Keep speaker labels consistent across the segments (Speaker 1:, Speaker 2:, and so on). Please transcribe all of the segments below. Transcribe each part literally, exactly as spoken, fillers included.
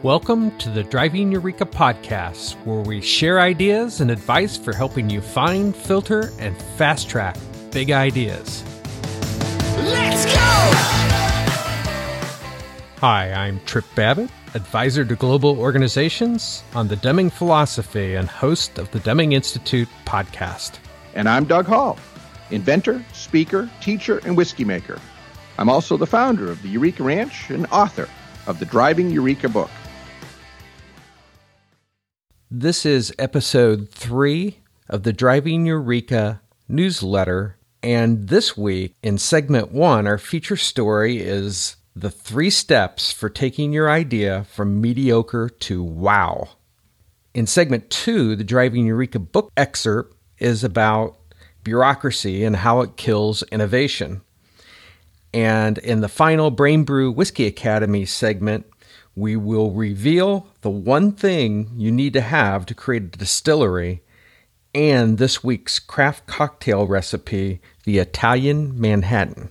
Speaker 1: Welcome to the Driving Eureka podcast, where we share ideas and advice for helping you find, filter, and fast track big ideas. Let's go! Hi, I'm Trip Babbitt, advisor to global organizations on the Deming Philosophy and host of the Deming Institute podcast.
Speaker 2: And I'm Doug Hall, inventor, speaker, teacher, and whiskey maker. I'm also the founder of the Eureka Ranch and author of the Driving Eureka book.
Speaker 1: This is episode three of the Driving Eureka newsletter, and this week in segment one, our feature story is the three steps for taking your idea from mediocre to wow. In segment two, the Driving Eureka book excerpt is about bureaucracy and how it kills innovation. And in the final Brain Brew Whiskey Academy segment, we will reveal the one thing you need to have to create a distillery and this week's craft cocktail recipe, the Italian Manhattan.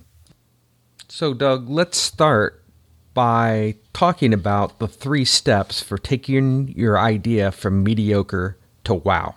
Speaker 1: So, Doug, let's start by talking about the three steps for taking your idea from mediocre to wow.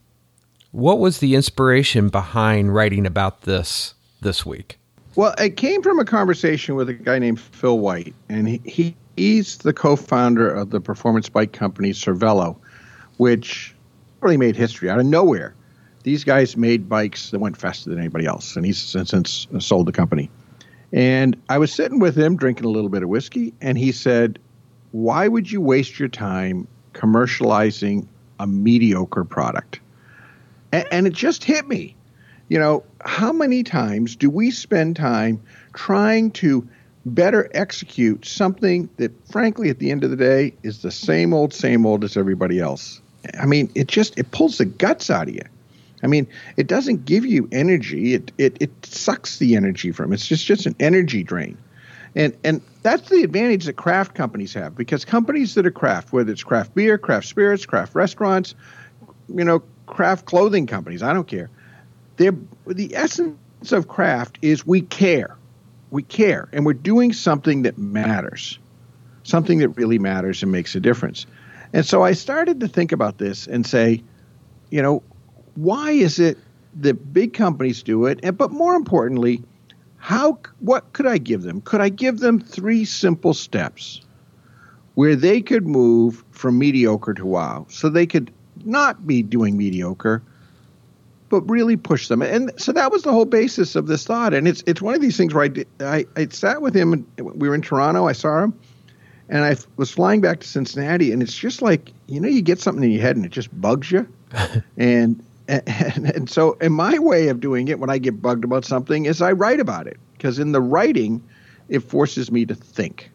Speaker 1: What was the inspiration behind writing about this this week?
Speaker 2: Well, it came from a conversation with a guy named Phil White, and he, he he's the co-founder of the performance bike company Cervelo, which really made history out of nowhere. These guys made bikes that went faster than anybody else, and he's since, since sold the company. And I was sitting with him drinking a little bit of whiskey, and he said, why would you waste your time commercializing a mediocre product? And, and it just hit me. You know, how many times do we spend time trying to better execute something that, frankly, at the end of the day, is the same old, same old as everybody else? I mean, it just, it pulls the guts out of you. I mean, it doesn't give you energy. It it, it sucks the energy from it. It's just, just an energy drain. And and that's the advantage that craft companies have, because companies that are craft, whether it's craft beer, craft spirits, craft restaurants, you know, craft clothing companies, I don't care. They're, the essence of craft is we care. We care, and we're doing something that matters, something that really matters and makes a difference. And so I started to think about this and say, you know, why is it that big companies do it? And but more importantly, how what could I give them? Could I give them three simple steps where they could move from mediocre to wow, so they could not be doing mediocre, but really push them? And so that was the whole basis of this thought. And it's it's one of these things where I, did, I, I sat with him, and we were in Toronto, I saw him, and I was flying back to Cincinnati, and it's just like, you know, you get something in your head and it just bugs you. and, and and so and my way of doing it when I get bugged about something is I write about it, because in the writing, it forces me to think.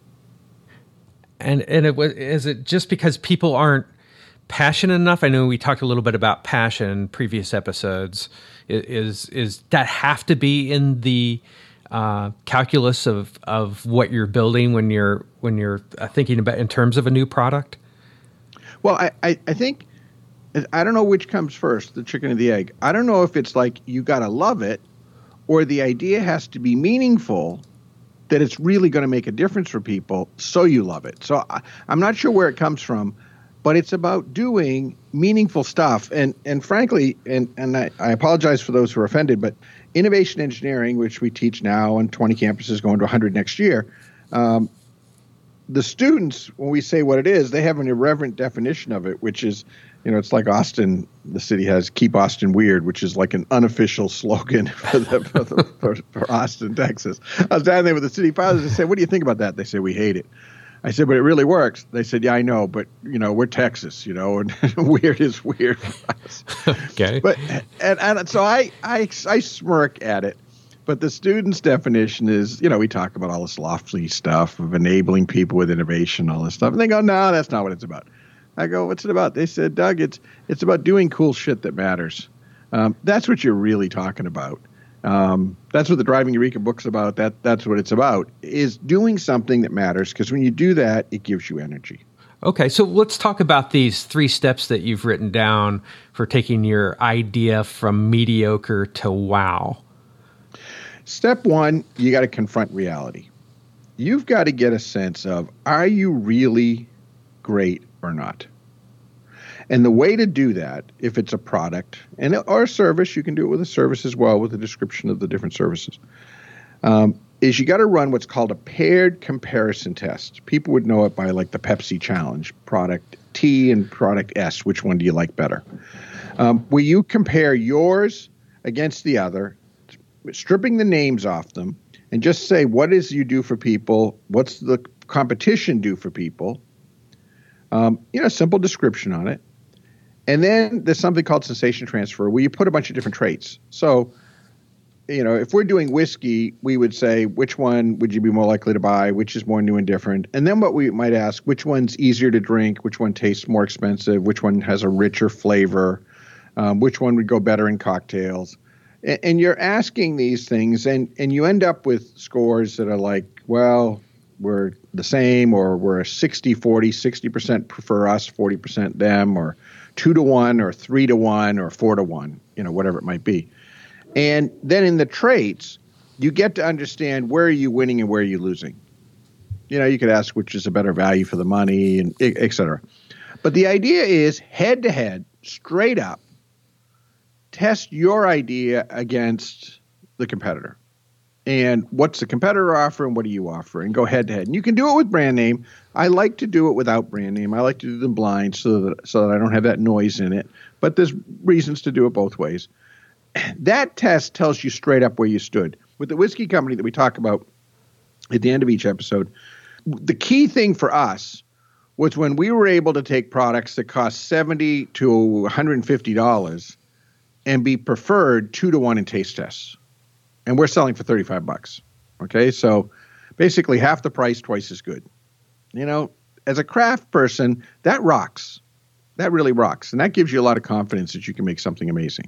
Speaker 1: And, and it was, is it just because people aren't passionate enough? I know we talked a little bit about passion in previous episodes. Is is that have to be in the uh, calculus of, of what you're building when you're when you're thinking about in terms of a new product?
Speaker 2: Well, I, I, I think I don't know which comes first, the chicken or the egg. I don't know if it's like you got to love it, or the idea has to be meaningful, that it's really going to make a difference for people, so you love it. So I, I'm not sure where it comes from. But it's about doing meaningful stuff. And and frankly, and, and I, I apologize for those who are offended, but innovation engineering, which we teach now on twenty campuses, going to one hundred next year, um, the students, when we say what it is, they have an irreverent definition of it, which is, you know, it's like Austin, the city has Keep Austin Weird, which is like an unofficial slogan for, the, for, the, for, for Austin, Texas. I was down there with the city fathers and said, what do you think about that? They say, we hate it. I said, but it really works. They said, yeah, I know, but, you know, we're Texas, you know, and weird is weird for us.
Speaker 1: Okay.
Speaker 2: But, and, and so I, I, I smirk at it. But the student's definition is, you know, we talk about all this lofty stuff of enabling people with innovation, all this stuff. And they go, no, that's not what it's about. I go, what's it about? They said, Doug, it's it's about doing cool shit that matters. Um, that's what you're really talking about. Um, that's what the Driving Eureka book's about. That that's what it's about, is doing something that matters, because when you do that, it gives you energy.
Speaker 1: Okay, so let's talk about these three steps that you've written down for taking your idea from mediocre to wow.
Speaker 2: Step one, you got to confront reality. You've got to get a sense of, are you really great or not. And the way to do that, if it's a product and or a service, you can do it with a service as well with a description of the different services, um, is you got to run what's called a paired comparison test. People would know it by like the Pepsi Challenge, product T and product S. Which one do you like better? Um, where you compare yours against the other, stripping the names off them, and just say, what is you do for people? What's the competition do for people? Um, you know, simple description on it. And then there's something called sensation transfer where you put a bunch of different traits. So, you know, if we're doing whiskey, we would say, which one would you be more likely to buy? Which is more new and different? And then what we might ask, which one's easier to drink? Which one tastes more expensive? Which one has a richer flavor? Um, which one would go better in cocktails? And, and you're asking these things, and, and you end up with scores that are like, well, we're the same, or we're a sixty forty, sixty percent prefer us, forty percent them, or two to one, or three to one, or four to one, you know, whatever it might be. And then in the traits, you get to understand where are you winning and where are you losing. You know, you could ask which is a better value for the money, and et cetera. But the idea is head to head, straight up, test your idea against the competitor. And what's the competitor offer and what do you offer? And go head to head. And you can do it with brand name. I like to do it without brand name. I like to do them blind so that so that I don't have that noise in it. But there's reasons to do it both ways. That test tells you straight up where you stood. With the whiskey company that we talk about at the end of each episode, the key thing for us was when we were able to take products that cost seventy to one hundred fifty dollars and be preferred two to one in taste tests. And we're selling for thirty-five bucks. Okay, so basically half the price, twice as good. You know, as a craft person, that rocks. That really rocks. And that gives you a lot of confidence that you can make something amazing.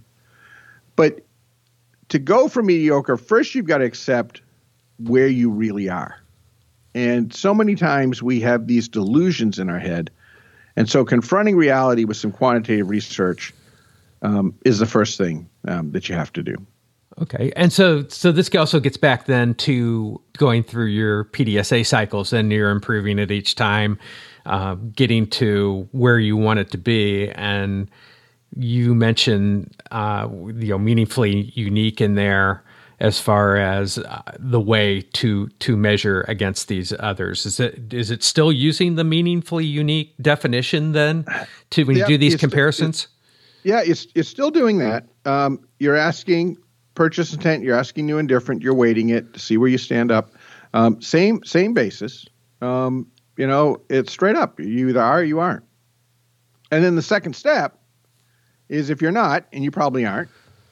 Speaker 2: But to go from mediocre, first you've got to accept where you really are. And so many times we have these delusions in our head. And so confronting reality with some quantitative research um, is the first thing um, that you have to do.
Speaker 1: Okay. And so so this also gets back then to going through your P D S A cycles, and you're improving it each time, uh, getting to where you want it to be. And you mentioned, uh, you know, meaningfully unique in there as far as uh, the way to to measure against these others. Is it is it still using the meaningfully unique definition then to when yeah, you do these comparisons?
Speaker 2: St- yeah, it's it's still doing that. Um, you're asking purchase intent, you're asking new and different, you're weighting it to see where you stand up. Um, same same basis. Um, you know, it's straight up. You either are or you aren't. And then the second step is if you're not, and you probably aren't,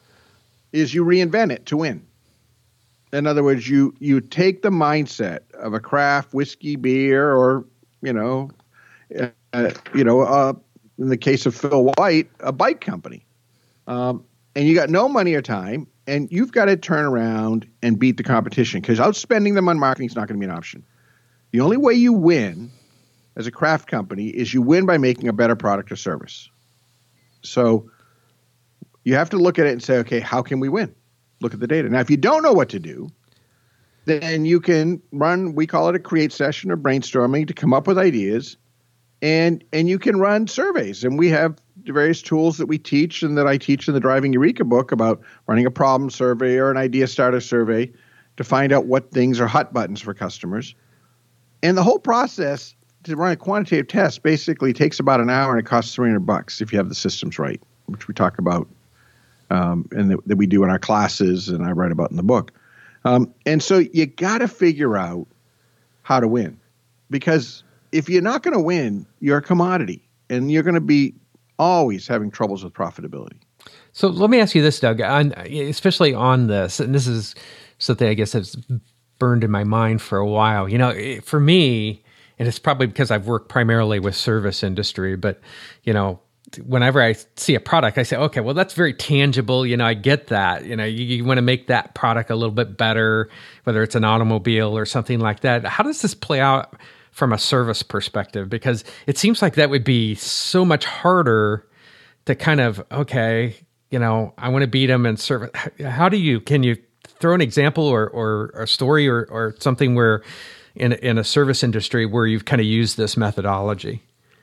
Speaker 2: is you reinvent it to win. In other words, you you take the mindset of a craft whiskey, beer, or, you know, uh, you know, uh, in the case of Phil White, a bike company. Um, and you got no money or time, and you've got to turn around and beat the competition, because outspending them on marketing is not going to be an option. The only way you win as a craft company is you win by making a better product or service. So you have to look at it and say, okay, how can we win? Look at the data. Now, if you don't know what to do, then you can run, we call it a create session or brainstorming to come up with ideas, and and you can run surveys. And we have various tools that we teach and that I teach in the Driving Eureka book about running a problem survey or an idea starter survey to find out what things are hot buttons for customers. And the whole process to run a quantitative test basically takes about an hour, and it costs three hundred bucks if you have the systems right, which we talk about um, and that, that we do in our classes and I write about in the book. Um, and so you got to figure out how to win, because if you're not going to win, you're a commodity, and you're going to be always having troubles with profitability.
Speaker 1: So let me ask you this, Doug, on, especially on this, and this is something I guess that's burned in my mind for a while. You know, for me, and it's probably because I've worked primarily with service industry, but, you know, whenever I see a product, I say, okay, well, that's very tangible. You know, I get that. You know, you, you want to make that product a little bit better, whether it's an automobile or something like that. How does this play out from a service perspective? Because it seems like that would be so much harder to kind of, okay, you know, I want to beat them and serve. How do you, can you throw an example or, or a story or, or something where in, in a service industry where you've kind of used this methodology?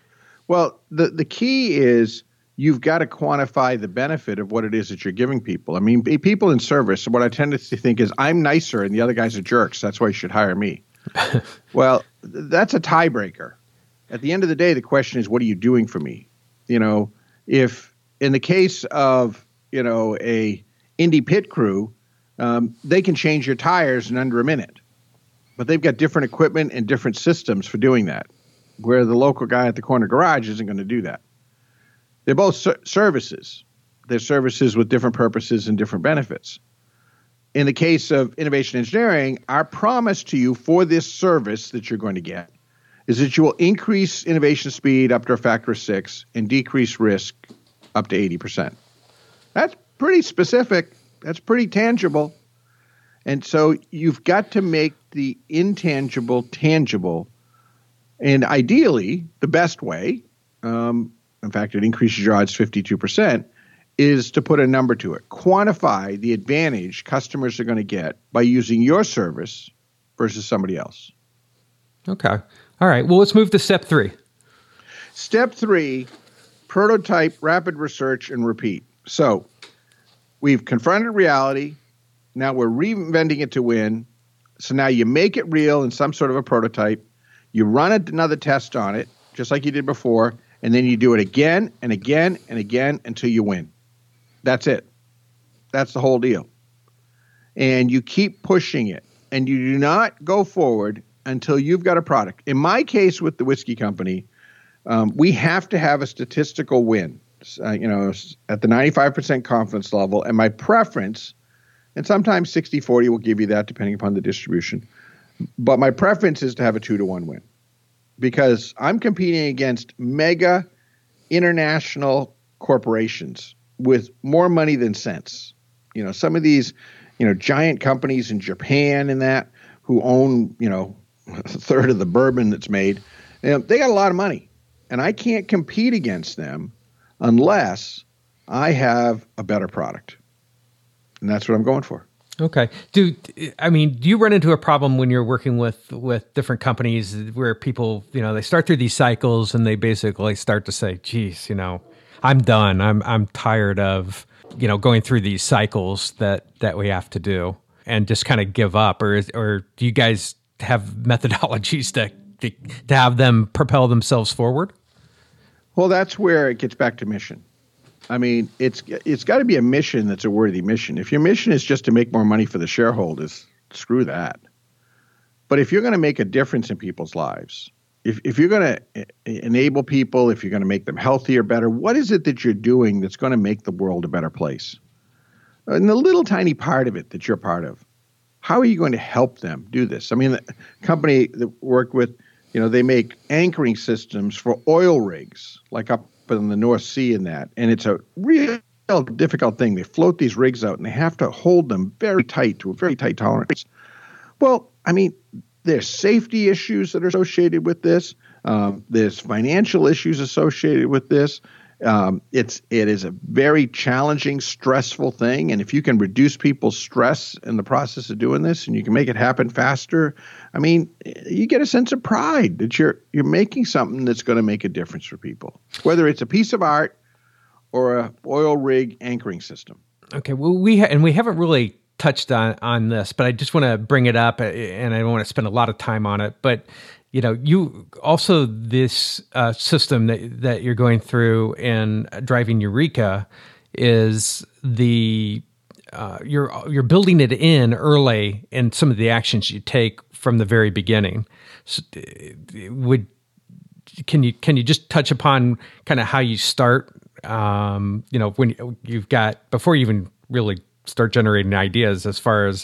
Speaker 2: Well, the, the key is you've got to quantify the benefit of what it is that you're giving people. I mean, people in service, what I tend to think is I'm nicer and the other guys are jerks. That's why you should hire me. Well, that's a tiebreaker. At the end of the day, the question is, what are you doing for me? You know, if in the case of, you know, a Indy pit crew, um, they can change your tires in under a minute. But they've got different equipment and different systems for doing that, where the local guy at the corner garage isn't going to do that. They're both ser- services. They're services with different purposes and different benefits. In the case of innovation engineering, our promise to you for this service that you're going to get is that you will increase innovation speed up to a factor of six and decrease risk up to eighty percent. That's pretty specific. That's pretty tangible. And so you've got to make the intangible tangible. And ideally, the best way, um, in fact, it increases your odds fifty-two percent, is to put a number to it. Quantify the advantage customers are going to get by using your service versus somebody else.
Speaker 1: Okay. All right. Well, let's move to step three.
Speaker 2: Step three, prototype, rapid research, and repeat. So we've confronted reality. Now we're reinventing it to win. So now you make it real in some sort of a prototype. You run another test on it, just like you did before, and then you do it again and again and again until you win. That's it. That's the whole deal. And you keep pushing it, and you do not go forward until you've got a product. In my case with the whiskey company, um, we have to have a statistical win, uh, you know, at the ninety-five percent confidence level. And my preference, and sometimes sixty forty will give you that depending upon the distribution, but my preference is to have a two to one win because I'm competing against mega international corporations with more money than sense. You know, some of these, you know, giant companies in Japan and that who own, you know, a third of the bourbon that's made, you know, they got a lot of money. And I can't compete against them unless I have a better product. And that's what I'm going for.
Speaker 1: Okay. Do I mean, do you run into a problem when you're working with, with different companies where people, you know, they start through these cycles and they basically start to say, geez, you know, I'm done. I'm I'm tired of, you know, going through these cycles that, that we have to do and just kind of give up? Or is, or do you guys have methodologies to, to to have them propel themselves forward?
Speaker 2: Well, that's where it gets back to mission. I mean, it's it's got to be a mission that's a worthy mission. If your mission is just to make more money for the shareholders, screw that. But if you're going to make a difference in people's lives, if if you're going to enable people, if you're going to make them healthier, better, what is it that you're doing that's going to make the world a better place? And the little tiny part of it that you're part of, how are you going to help them do this? I mean, the company that worked with, you know, they make anchoring systems for oil rigs, like up in the North Sea and that. And it's a real difficult thing. They float these rigs out and they have to hold them very tight to a very tight tolerance. Well, I mean, there's safety issues that are associated with this. Um, there's financial issues associated with this. Um, it's it is a very challenging, stressful thing. And if you can reduce people's stress in the process of doing this and you can make it happen faster, I mean, you get a sense of pride that you're you're making something that's going to make a difference for people, whether it's a piece of art or a oil rig anchoring system.
Speaker 1: Okay, well, we ha- and we haven't really touched on, on this, but I just want to bring it up, and I don't want to spend a lot of time on it, but you know, you also this uh, system that that you're going through in Driving Eureka is the uh, you're you're building it in early in some of the actions you take from the very beginning. So, would can you can you just touch upon kind of how you start? Um, you know, when you've got before you even really start generating ideas, as far as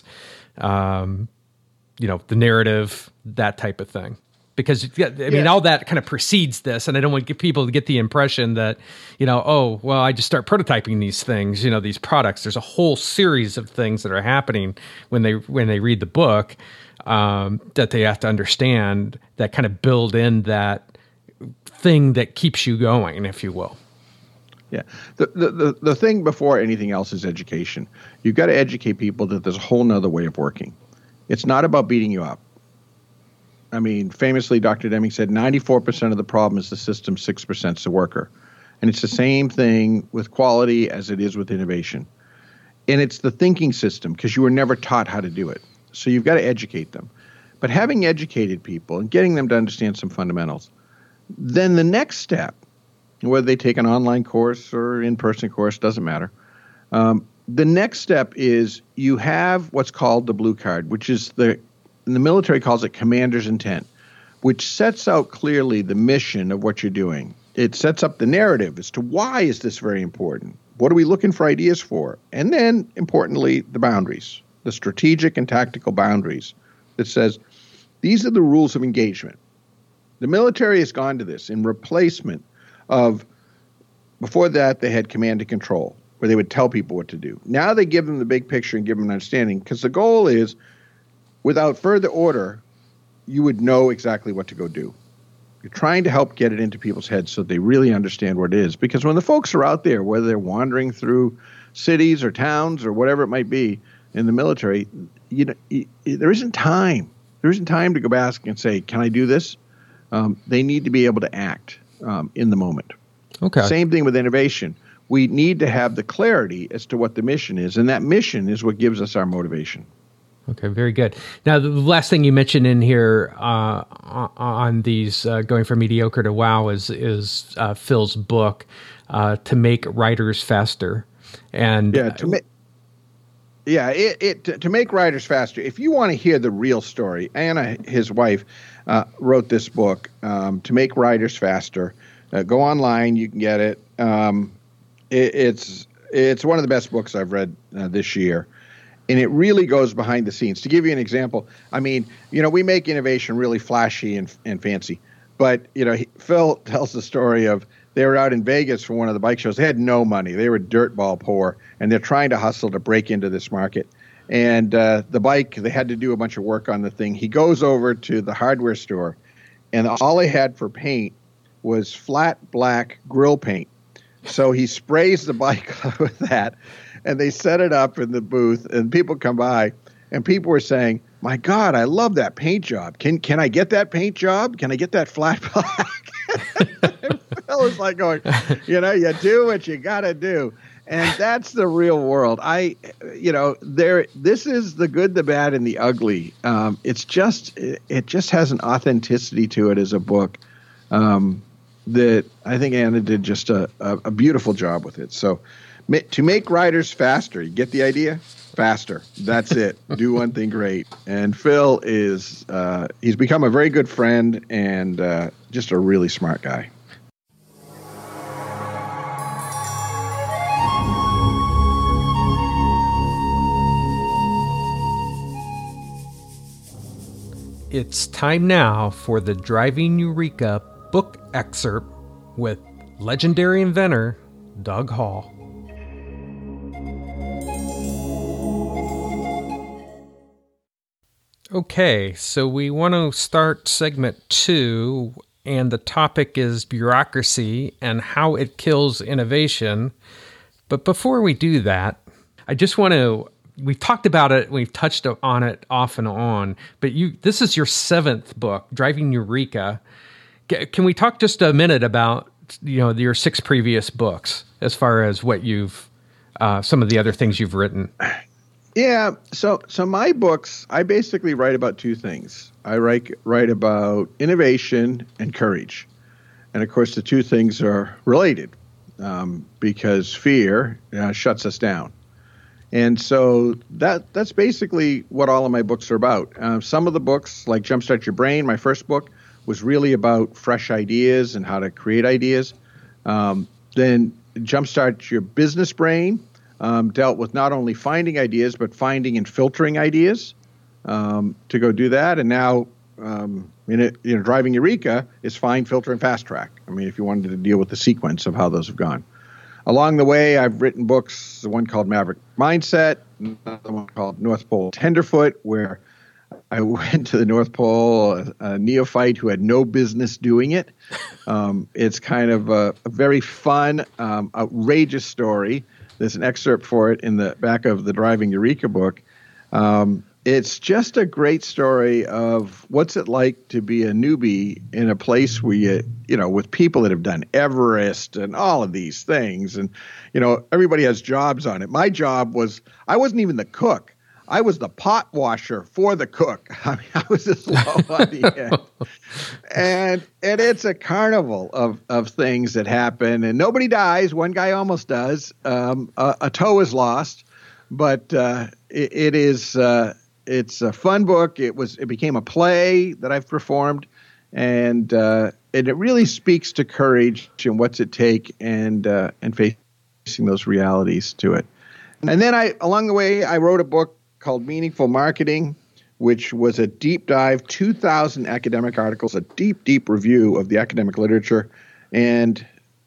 Speaker 1: um, you know, the narrative, that type of thing. Because, I mean, yeah. all that kind of precedes this, and I don't want to get people to get the impression that, you know, oh, well, I just start prototyping these things, you know, these products. There's a whole series of things that are happening when they when they read the book um, that they have to understand that kind of build in that thing that keeps you going, if you will.
Speaker 2: Yeah. The, the, the, the thing before anything else is education. You've got to educate people that there's a whole nother way of working. It's not about beating you up. I mean, famously, Doctor Deming said ninety-four percent of the problem is the system, six percent is the worker. And it's the same thing with quality as it is with innovation. And it's the thinking system, because you were never taught how to do it. So you've got to educate them. But having educated people and getting them to understand some fundamentals, then the next step, whether they take an online course or in-person course, doesn't matter. Um, the next step is you have what's called the blue card, which is the, in the military calls it commander's intent, which sets out clearly the mission of what you're doing. It sets up the narrative as to why is this very important? What are we looking for ideas for? And then, importantly, the boundaries, the strategic and tactical boundaries that says, these are the rules of engagement. The military has gone to this in replacement of, before that, they had command and control, where they would tell people what to do. Now they give them the big picture and give them an understanding, because the goal is, without further order, you would know exactly what to go do. You're trying to help get it into people's heads so they really understand what it is. Because when the folks are out there, whether they're wandering through cities or towns or whatever it might be in the military, you know, there isn't time. There isn't time to go back and say, can I do this? Um, they need to be able to act um, in the moment.
Speaker 1: Okay.
Speaker 2: Same thing with innovation. We need to have the clarity as to what the mission is. And that mission is what gives us our motivation.
Speaker 1: Okay, very good. Now, the last thing you mentioned in here uh, on these uh, going from mediocre to wow is is uh, Phil's book, uh, To Make Writers Faster. And
Speaker 2: yeah, to make yeah, it, it to, to make writers faster. If you want to hear the real story, Anna, his wife, uh, wrote this book, um, To Make Writers Faster. Uh, go online, you can get it. Um, it. It's it's one of the best books I've read uh, this year. And it really goes behind the scenes. To give you an example, I mean, you know, we make innovation really flashy and, and fancy. But, you know, he, Phil tells the story of they were out in Vegas for one of the bike shows. They had no money. They were dirtball poor, and they're trying to hustle to break into this market. And uh, the bike, they had to do a bunch of work on the thing. He goes over to the hardware store, and all they had for paint was flat black grill paint. So he sprays the bike with that. And they set it up in the booth, and people come by, and people were saying, my God, I love that paint job. Can can I get that paint job? Can I get that flat black? Phil was like going, you know, you do what you got to do. And that's the real world. I, you know, there. This is the good, the bad, and the ugly. Um, it's just, it, it just has an authenticity to it as a book um, that I think Anna did just a, a, a beautiful job with it. So, to make writers faster, you get the idea? Faster. That's it. Do one thing great. And Phil is, uh, he's become a very good friend and uh, just a really smart guy.
Speaker 1: It's time now for the Driving Eureka book excerpt with legendary inventor Doug Hall. Okay, so we want to start segment two, and the topic is bureaucracy and how it kills innovation. But before we do that, I just want to, we've talked about it, we've touched on it off and on, but you, this is your seventh book, Driving Eureka. Can we talk just a minute about, you know, your six previous books as far as what you've, uh, some of the other things you've written?
Speaker 2: Yeah, so so my books, I basically write about two things. I write write about innovation and courage. And of course, the two things are related um, because fear uh, shuts us down. And so that that's basically what all of my books are about. Uh, some of the books, like Jumpstart Your Brain, my first book, was really about fresh ideas and how to create ideas. Um, then Jumpstart Your Business Brain Um, dealt with not only finding ideas, but finding and filtering ideas um, to go do that. And now, um, in it, you know, Driving Eureka is find, filter, and fast track. I mean, if you wanted to deal with the sequence of how those have gone. Along the way, I've written books, one called Maverick Mindset, another one called North Pole Tenderfoot, where I went to the North Pole, a, a neophyte who had no business doing it. Um, it's kind of a, a very fun, um, outrageous story. There's an excerpt for it in the back of the Driving Eureka book um, it's just a great story of what's it like to be a newbie in a place where you, you know, with people that have done Everest and all of these things. And, you know, everybody has jobs on it. My job was, I wasn't even the cook. I was the pot washer for the cook. I mean, I was just low on the end. And, and it's a carnival of, of things that happen, and nobody dies. One guy almost does. Um, a, a toe is lost, but uh, it, it is, uh, it's a fun book. It was, it became a play that I've performed, and, uh, and it really speaks to courage and what's it take, and, uh, and facing those realities to it. And then I, along the way, I wrote a book called Meaningful Marketing, which was a deep dive, two thousand academic articles, a deep, deep review of the academic literature. And,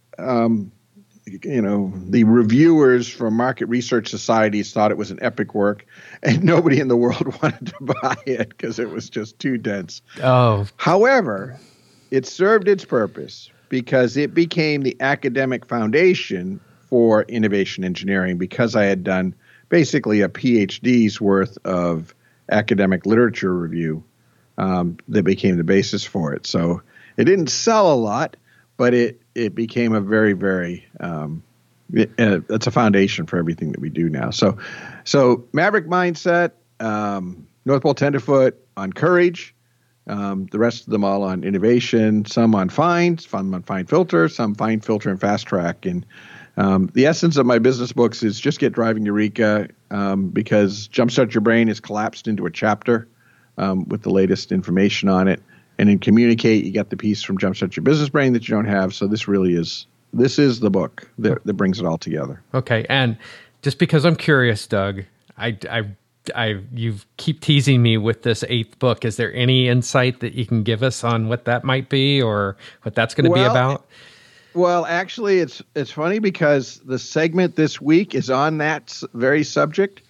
Speaker 2: um, you know, the reviewers from market research societies thought it was an epic work, and nobody in the world wanted to buy it because it was just too dense.
Speaker 1: Oh.
Speaker 2: However, it served its purpose because it became the academic foundation for innovation engineering, because I had done basically a PhD's worth of academic literature review um, that became the basis for it. So it didn't sell a lot, but it, it became a very, very, um, it, uh, it's a foundation for everything that we do now. So, so Maverick Mindset, um, North Pole Tenderfoot on courage, um, the rest of them all on innovation, some on Find, some on Find Filter, some Find Filter and Fast Track. And Um, the essence of my business books is just get driving Eureka, um, because Jumpstart Your Brain is collapsed into a chapter um, with the latest information on it. And in Communicate, you get the piece from Jumpstart Your Business Brain that you don't have. So this really is, this is the book that, that brings it all together.
Speaker 1: Okay. And just because I'm curious, Doug, I, I, I, you keep teasing me with this eighth book. Is there any insight that you can give us on what that might be, or what that's going to well, be about?
Speaker 2: Well, actually, it's it's funny because the segment this week is on that very subject.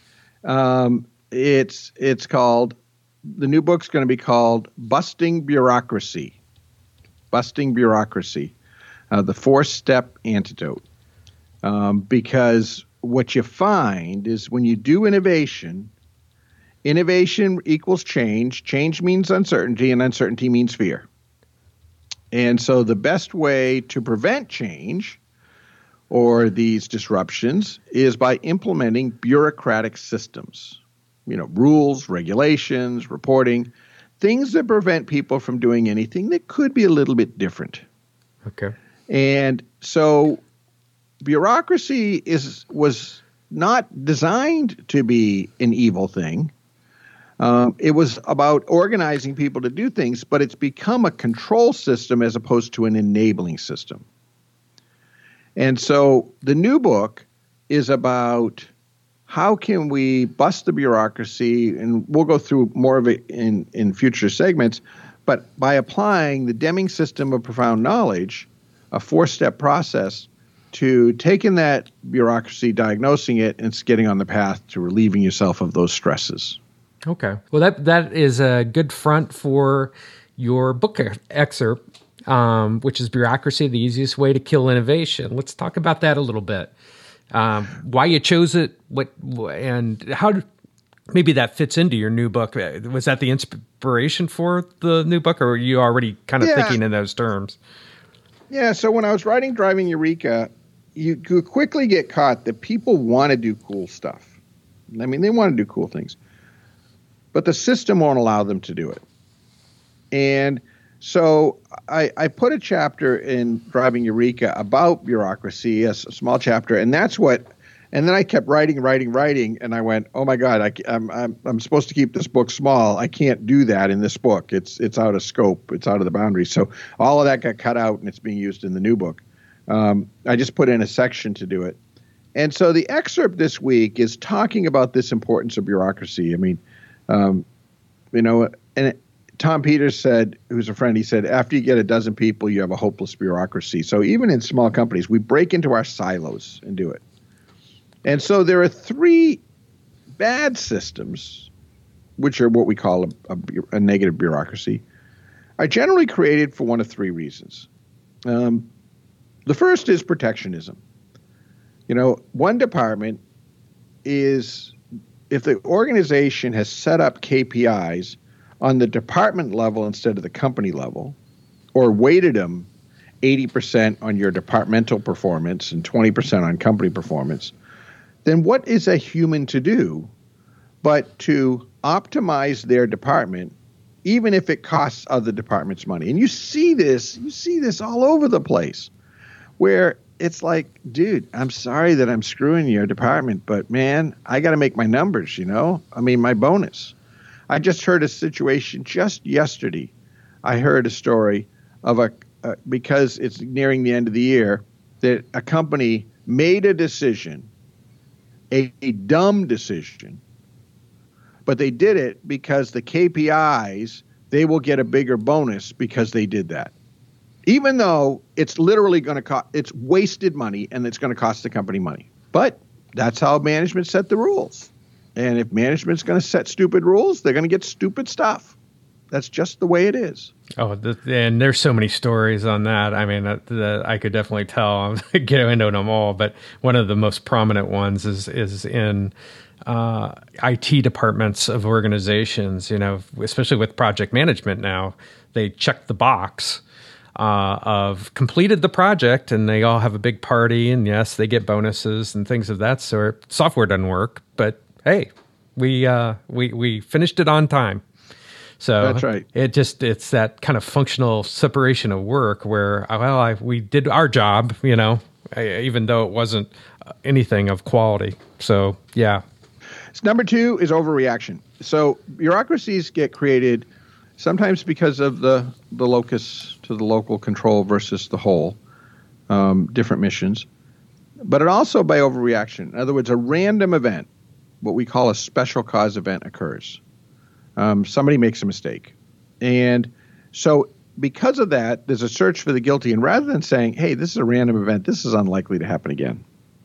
Speaker 2: Um, it's it's called, the new book's going to be called Busting Bureaucracy. Busting Bureaucracy, uh, the four-step antidote. Um, because what you find is when you do innovation, innovation equals change. Change means uncertainty, and uncertainty means fear. And so the best way to prevent change or these disruptions is by implementing bureaucratic systems, you know, rules, regulations, reporting, things that prevent people from doing anything that could be a little bit different.
Speaker 1: Okay.
Speaker 2: And so bureaucracy is was not designed to be an evil thing. Um, it was about organizing people to do things, but it's become a control system as opposed to an enabling system. And so the new book is about how can we bust the bureaucracy, and we'll go through more of it in, in future segments, but by applying the Deming system of profound knowledge, a four-step process to taking that bureaucracy, diagnosing it, and getting on the path to relieving yourself of those stresses.
Speaker 1: Okay. Well, that that is a good front for your book excerpt, um, which is Bureaucracy, the Easiest Way to Kill Innovation. Let's talk about that a little bit. Um, why you chose it, what, and how maybe that fits into your new book. Was that the inspiration for the new book, or were you already kind of yeah. thinking in those terms?
Speaker 2: Yeah. So when I was writing Driving Eureka, you, you quickly get caught that people want to do cool stuff. I mean, they want to do cool things, but the system won't allow them to do it. And so I, I put a chapter in Driving Eureka about bureaucracy, a small chapter, and that's what, and then I kept writing, writing, writing, and I went, oh my God, I, I'm, I'm, I'm supposed to keep this book small. I can't do that in this book. It's, it's out of scope. It's out of the boundaries. So all of that got cut out, and it's being used in the new book. Um, I just put in a section to do it. And so the excerpt this week is talking about this importance of bureaucracy. I mean, Um, you know, and it, Tom Peters said, who's a friend, he said, after you get a dozen people, you have a hopeless bureaucracy. So even in small companies, we break into our silos and do it. And so there are three bad systems, which are what we call a, a, a negative bureaucracy, are generally created for one of three reasons. Um, the first is protectionism. You know, one department is if the organization has set up K P Is on the department level instead of the company level, or weighted them eighty percent on your departmental performance and twenty percent on company performance, then what is a human to do but to optimize their department, even if it costs other departments money? And you see this, you see this all over the place, where it's like, dude, I'm sorry that I'm screwing your department, but man, I got to make my numbers, you know? I mean, my bonus. I just heard a situation just yesterday. I heard a story of a, uh, because it's nearing the end of the year, that a company made a decision, a, a dumb decision, but they did it because the K P Is, they will get a bigger bonus because they did that. Even though it's literally going to cost, it's wasted money and it's going to cost the company money. But that's how management set the rules. And if management's going to set stupid rules, they're going to get stupid stuff. That's just the way it is.
Speaker 1: Oh, the, and there's so many stories on that. I mean, that, that I could definitely tell. I'm get into them all, but one of the most prominent ones is is in uh, I T departments of organizations. You know, especially with project management now, they check the box uh, of completed the project, and they all have a big party, and yes, they get bonuses and things of that sort. Software doesn't work, but hey, we uh, we we finished it on time. So
Speaker 2: that's right.
Speaker 1: It just, it's that kind of functional separation of work where, well, I, we did our job, you know, even though it wasn't anything of quality. So, yeah.
Speaker 2: So number two is overreaction. So bureaucracies get created sometimes because of the, the locus to the local control versus the whole, um, different missions, but it also by overreaction. In other words, a random event, what we call a special cause event, occurs. Um, somebody makes a mistake. And so because of that, there's a search for the guilty. And rather than saying, hey, this is a random event, this is unlikely to happen again,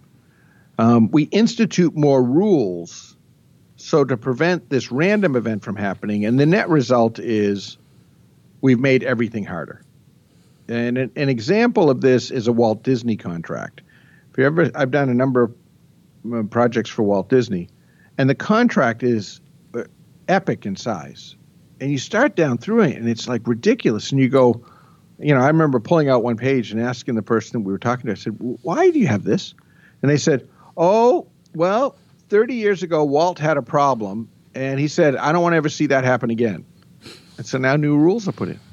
Speaker 2: um, we institute more rules so to prevent this random event from happening. And the net result is we've made everything harder. And an, an example of this is a Walt Disney contract. If you ever, I've done a number of uh, projects for Walt Disney, and the contract is epic in size. And you start down through it, and it's like ridiculous. And you go, you know, I remember pulling out one page and asking the person that we were talking to, I said, why do you have this? And they said, oh, well, thirty years ago, Walt had a problem, and he said, I don't want to ever see that happen again. And so now new rules are put in.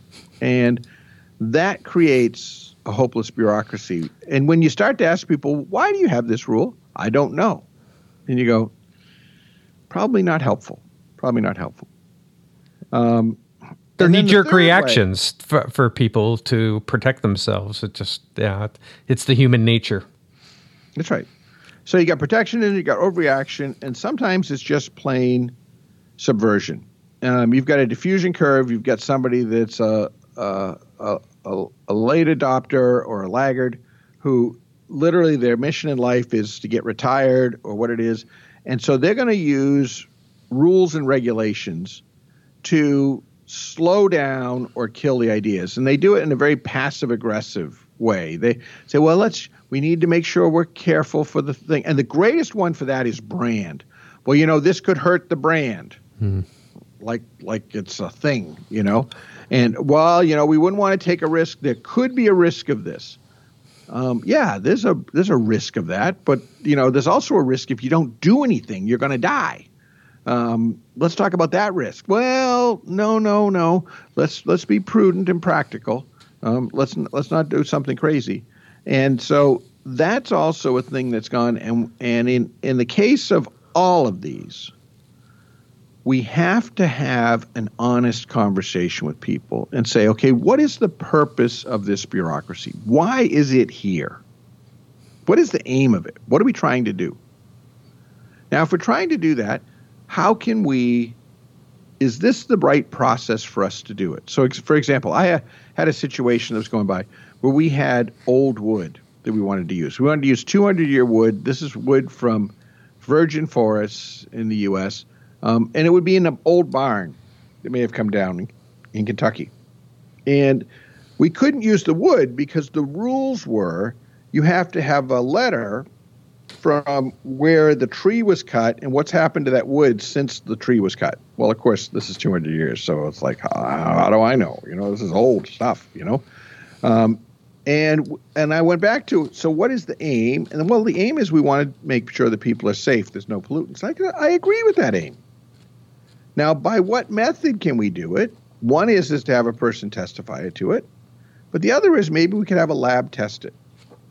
Speaker 2: And that creates a hopeless bureaucracy. And when you start to ask people, why do you have this rule? I don't know. And you go, probably not helpful. Probably not helpful. Um,
Speaker 1: They're knee-jerk the reactions for, for people to protect themselves. It just, yeah, it's the human nature.
Speaker 2: That's right. So you got protection and you got overreaction, and sometimes it's just plain subversion. Um, you've got a diffusion curve. You've got somebody that's a, a, a, a late adopter or a laggard who literally their mission in life is to get retired or what it is. And so they're going to use rules and regulations to slow down or kill the ideas. And they do it in a very passive-aggressive way. They say, well, let's we need to make sure we're careful for the thing. And the greatest one for that is brand. Well, you know, this could hurt the brand. Hmm. Like like it's a thing, you know. And, well, you know, we wouldn't want to take a risk. There could be a risk of this. Um, yeah, there's a there's a risk of that. But, you know, there's also a risk if you don't do anything, you're going to die. Um, let's talk about that risk. Well, no, no, no. Let's let's be prudent and practical. Um, let's let's not do something crazy. And so that's also a thing that's gone. And and in, in the case of all of these, we have to have an honest conversation with people and say, okay, what is the purpose of this bureaucracy? Why is it here? What is the aim of it? What are we trying to do? Now, if we're trying to do that, how can we, is this the right process for us to do it? So, for example, I had a situation that was going by where we had old wood that we wanted to use. We wanted to use two hundred year wood. This is wood from virgin forests in the U S, um, and it would be in an old barn that may have come down in, in Kentucky. And we couldn't use the wood because the rules were you have to have a letter from where the tree was cut and what's happened to that wood since the tree was cut. Well, of course, this is two hundred years, so it's like, how, how do I know? You know, this is old stuff, you know. Um, and and I went back to, so what is the aim? And well, the aim is we want to make sure that people are safe. There's no pollutants. I, I agree with that aim. Now, by what method can we do it? One is, is to have a person testify to it. But the other is maybe we could have a lab test it.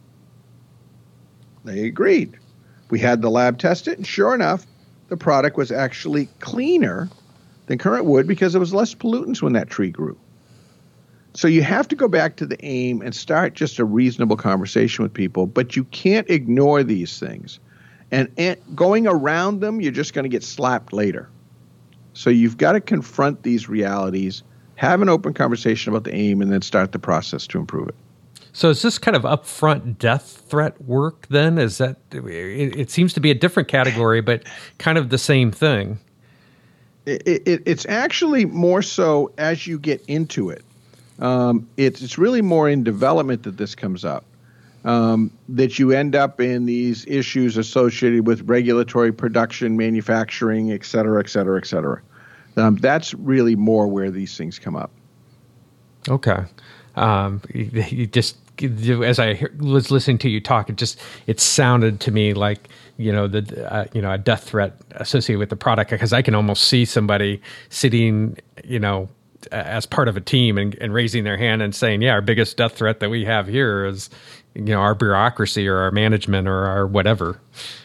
Speaker 2: They agreed. We had the lab test it, and sure enough, the product was actually cleaner than current wood because there was less pollutants when that tree grew. So you have to go back to the aim and start just a reasonable conversation with people, but you can't ignore these things. And, and going around them, you're just going to get slapped later. So you've got to confront these realities, have an open conversation about the aim, and then start the process to improve it.
Speaker 1: So is this kind of upfront death threat work then? Is that, it, it seems to be a different category, but kind of the same thing.
Speaker 2: It, it, it's actually more so as you get into it. Um, it's, it's really more in development that this comes up, um, that you end up in these issues associated with regulatory production, manufacturing, et cetera, et cetera, et cetera. Um, that's really more where these things come up.
Speaker 1: Okay. Um, you, you just, as I was listening to you talk, it just, it sounded to me like, you know, the, uh, you know, a death threat associated with the product, because I can almost see somebody sitting, you know, as part of a team and, and raising their hand and saying, yeah, our biggest death threat that we have here is, you know, our bureaucracy or our management or our whatever.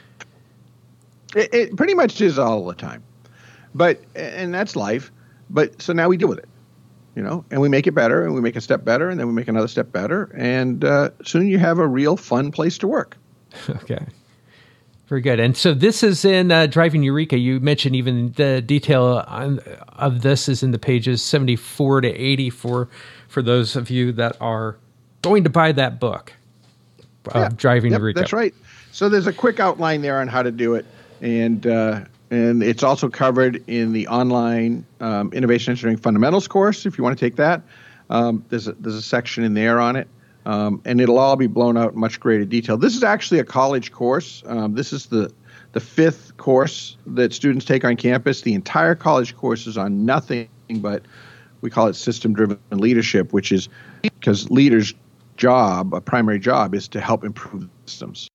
Speaker 2: It, it pretty much is all the time, but, and that's life. But so now we deal with it, you know, and we make it better, and we make a step better, and then we make another step better. And uh, soon you have a real fun place to work.
Speaker 1: Okay. Very good. And so this is in uh, Driving Eureka. You mentioned even the detail on, of this is in the pages seventy-four to eighty for, for those of you that are going to buy that book of
Speaker 2: yeah,
Speaker 1: Driving
Speaker 2: yep,
Speaker 1: Eureka.
Speaker 2: That's right. So there's a quick outline there on how to do it. And uh, and it's also covered in the online um, Innovation Engineering Fundamentals course, if you want to take that. Um, there's, a, there's a section in there on it. Um, and it'll all be blown out in much greater detail. This is actually a college course. Um, this is the the fifth course that students take on campus. The entire college course is on nothing but, we call it system-driven leadership, which is because leaders' job, a primary job, is to help improve systems.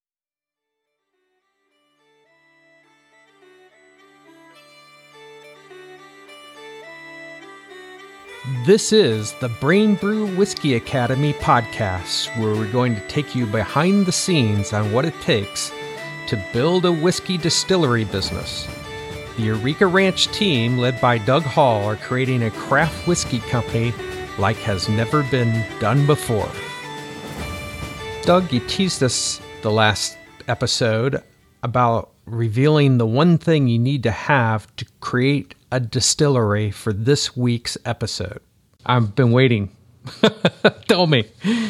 Speaker 1: This is the Brain Brew Whiskey Academy podcast, where we're going to take you behind the scenes on what it takes to build a whiskey distillery business. The Eureka Ranch team, led by Doug Hall, are creating a craft whiskey company like has never been done before. Doug, you teased us the last episode about revealing the one thing you need to have to create a distillery for this week's episode. I've been waiting. Tell me.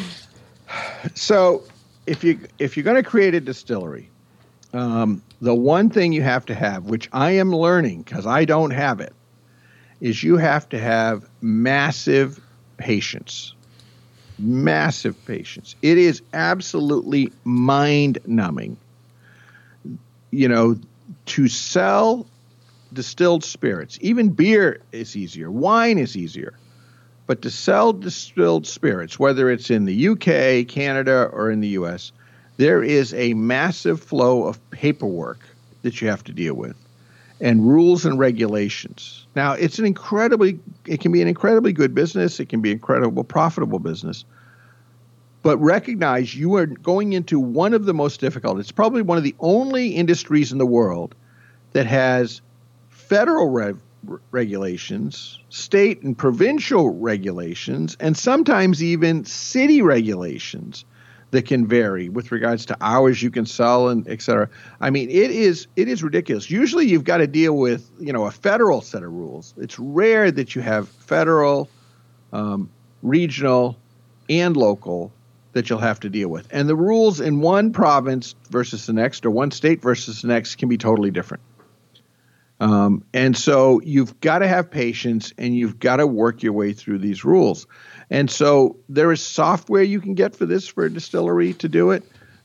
Speaker 2: So if you if you're going to create a distillery, um, the one thing you have to have, which I am learning because I don't have it, is you have to have massive patience. Massive patience. It is absolutely mind-numbing, you know, to sell distilled spirits. Even beer is easier. Wine is easier. But to sell distilled spirits, whether it's in the U K, Canada, or in the U S, there is a massive flow of paperwork that you have to deal with and rules and regulations. Now, it's an incredibly, it can be an incredibly good business. It can be an incredible profitable business. But recognize you are going into one of the most difficult. It's probably one of the only industries in the world that has federal re- regulations, state and provincial regulations, and sometimes even city regulations that can vary with regards to hours you can sell and et cetera. I mean, it is it is ridiculous. Usually you've got to deal with, you know, a federal set of rules. It's rare that you have federal, um, regional, and local that you'll have to deal with. And the rules in one province versus the next, or one state versus the next, can be totally different. Um, and so you've got to have patience, and you've got to work your way through these rules. And so there is software you can get for this, for a distillery to do it.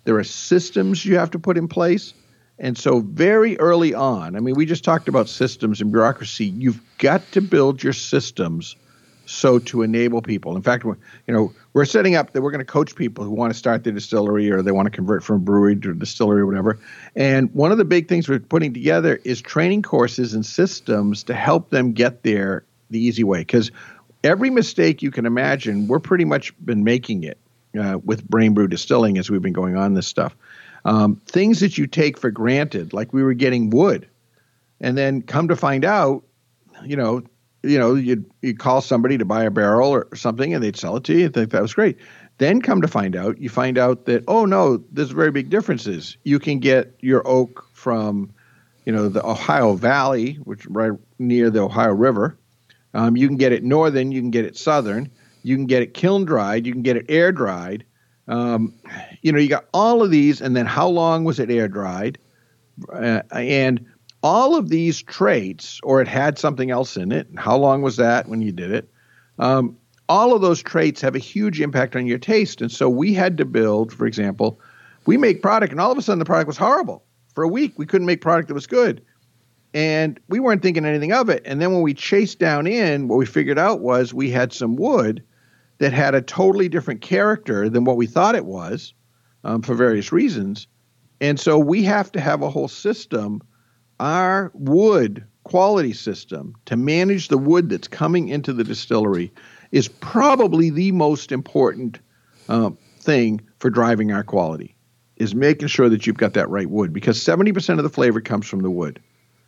Speaker 2: There are systems you have to put in place. And so very early on, I mean, we just talked about systems and bureaucracy. You've got to build your systems so to enable people. In fact, we're, you know, we're setting up that we're going to coach people who want to start their distillery or they want to convert from a brewery to a distillery or whatever. And one of the big things we're putting together is training courses and systems to help them get there the easy way. Because every mistake you can imagine, we're pretty much been making it uh, with Brain Brew Distilling as we've been going on this stuff. Um, things that you take for granted, like we were getting wood, and then come to find out, you know, you know, you'd, you'd call somebody to buy a barrel or something, and they'd sell it to you. You think that was great. Then come to find out, you find out that, oh, no, there's very big differences. You can get your oak from, you know, the Ohio Valley, which is right near the Ohio River. Um, you can get it northern. You can get it southern. You can get it kiln dried. You can get it air dried. Um, you know, you got all of these, and then how long was it air dried? Uh, and all of these traits, or it had something else in it, and how long was that when you did it? Um, all of those traits have a huge impact on your taste. And so we had to build, for example, we make product, and all of a sudden the product was horrible. For a week, we couldn't make product that was good. And we weren't thinking anything of it. And then when we chased down in, what we figured out was we had some wood that had a totally different character than what we thought it was um, for various reasons. And so we have to have a whole system, our wood quality system, to manage the wood that's coming into the distillery is probably the most important uh, thing for driving our quality, is making sure that you've got that right wood, because seventy percent of the flavor comes from the wood.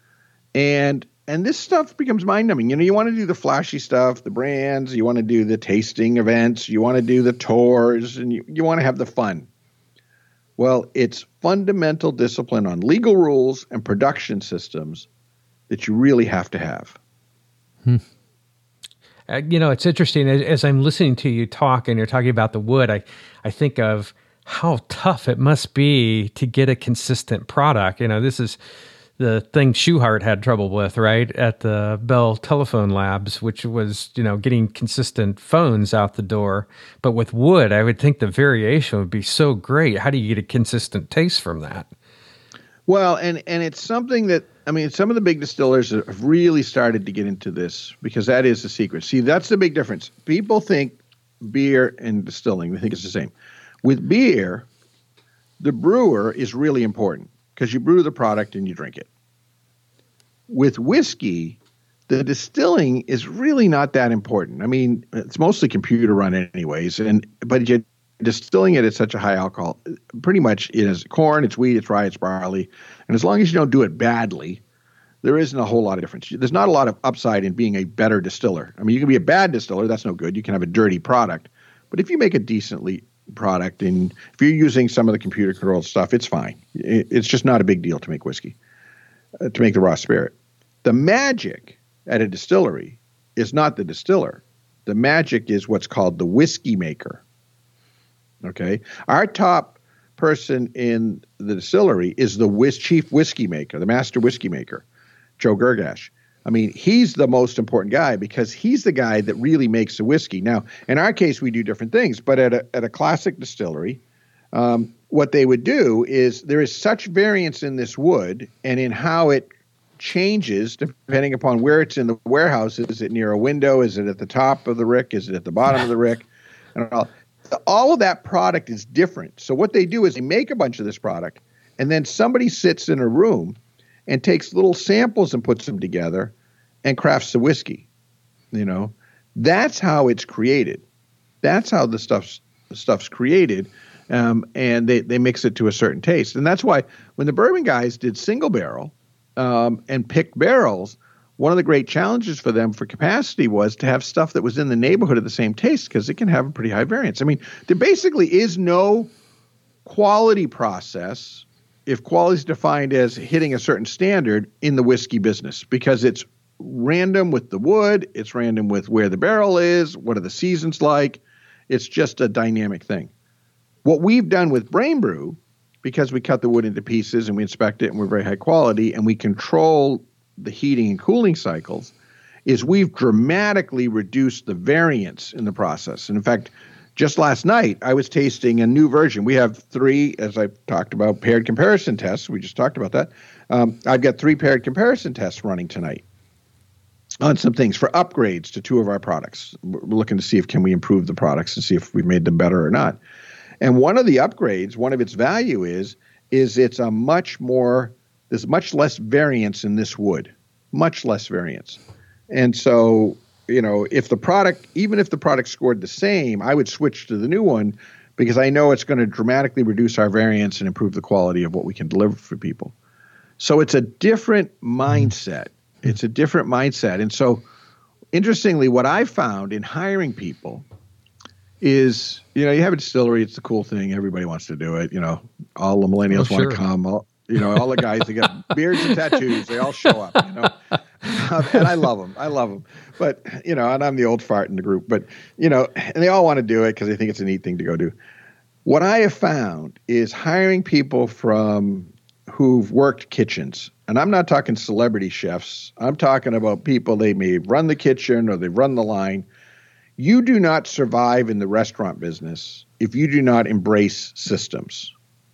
Speaker 2: And And this stuff becomes mind-numbing. You know, you want to do the flashy stuff, the brands, you want to do the tasting events, you want to do the tours, and you, you want to have the fun. Well, it's fundamental discipline on legal rules and production systems that you really have to have.
Speaker 1: Hmm. Uh, you know, it's interesting. As, as I'm listening to you talk and you're talking about the wood, I, I think of how tough it must be to get a consistent product. You know, this is the thing Schuhart had trouble with, right, at the Bell Telephone Labs, which was, you know, getting consistent phones out the door. But with wood, I would think the variation would be so great. How do you get a consistent taste from that?
Speaker 2: Well, and, and it's something that, I mean, some of the big distillers have really started to get into this, because that is the secret. See, that's the big difference. People think beer and distilling, they think it's the same. With beer, the brewer is really important, because you brew the product and you drink it. With whiskey, the distilling is really not that important. I mean, it's mostly computer run anyways, and but you're distilling it at such a high alcohol. Pretty much it is corn, it's wheat, it's rye, it's barley. And as long as you don't do it badly, there isn't a whole lot of difference. There's not a lot of upside in being a better distiller. I mean, you can be a bad distiller, that's no good. You can have a dirty product. But if you make a decently product, and if you're using some of the computer controlled stuff, it's fine. It's just not a big deal to make whiskey, uh, to make the raw spirit. The magic at a distillery is not the distiller. The magic is what's called the whiskey maker. Okay, our top person in the distillery is the whis- chief whiskey maker, the master whiskey maker, Joe Gergash. I mean, he's the most important guy, because he's the guy that really makes the whiskey. Now, in our case, we do different things, but at a, at a classic distillery, um, what they would do is there is such variance in this wood and in how it changes depending upon where it's in the warehouse. Is it near a window? Is it at the top of the rick? Is it at the bottom of the rick? And all, all of that product is different. So what they do is they make a bunch of this product, and then somebody sits in a room and takes little samples and puts them together and crafts the whiskey. You know, that's how it's created. That's how the stuff's the stuff's created, um, and they they mix it to a certain taste. And that's why when the bourbon guys did single barrel um, and picked barrels, one of the great challenges for them for capacity was to have stuff that was in the neighborhood of the same taste, because it can have a pretty high variance. I mean, there basically is no quality process, if quality is defined as hitting a certain standard, in the whiskey business, because it's random with the wood, it's random with where the barrel is, what are the seasons like. It's just a dynamic thing. What we've done with Brain Brew, because we cut the wood into pieces and we inspect it and we're very high quality and we control the heating and cooling cycles, is we've dramatically reduced the variance in the process. And in fact, just last night, I was tasting a new version. We have three, as I talked about, paired comparison tests. We just talked about that. Um, I've got three paired comparison tests running tonight on some things for upgrades to two of our products. We're looking to see if can we improve the products and see if we've made them better or not. And one of the upgrades, one of its value is, is it's a much more, there's much less variance in this wood, much less variance. And so, you know, if the product, even if the product scored the same, I would switch to the new one because I know it's going to dramatically reduce our variance and improve the quality of what we can deliver for people. So it's a different mindset. It's a different mindset. And so, interestingly, what I found in hiring people is, you know, you have a distillery, it's the cool thing. Everybody wants to do it. You know, all the millennials
Speaker 1: oh,
Speaker 2: want
Speaker 1: sure.
Speaker 2: to come. All, you know, all the guys, they got beards and tattoos. They all show up, you know. Um, and I love them. I love them. But, you know, and I'm the old fart in the group. But, you know, and they all want to do it because they think it's a neat thing to go do. What I have found is hiring people from who've worked kitchens. And I'm not talking celebrity chefs. I'm talking about people, they may run the kitchen or they run the line. You do not survive in the restaurant business if you do not embrace systems.